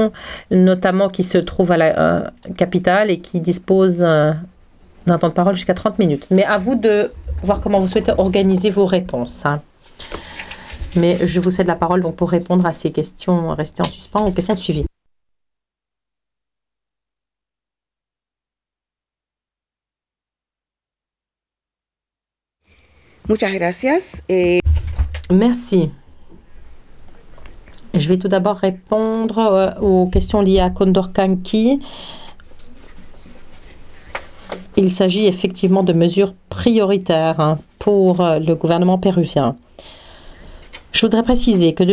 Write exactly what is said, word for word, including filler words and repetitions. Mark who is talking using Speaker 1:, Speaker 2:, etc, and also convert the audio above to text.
Speaker 1: région, notamment qui se trouve à la euh, capitale et qui dispose euh, d'un temps de parole jusqu'à trente minutes. Mais à vous de voir comment vous souhaitez organiser vos réponses. Hein. Mais je vous cède la parole donc pour répondre à ces questions restées en suspens ou questions de suivi.
Speaker 2: Muchas gracias. Eh...
Speaker 1: Merci. Je vais tout d'abord répondre euh, aux questions liées à Condor Canqui. Il s'agit effectivement de mesures prioritaires hein, pour euh, le gouvernement péruvien. Je voudrais préciser que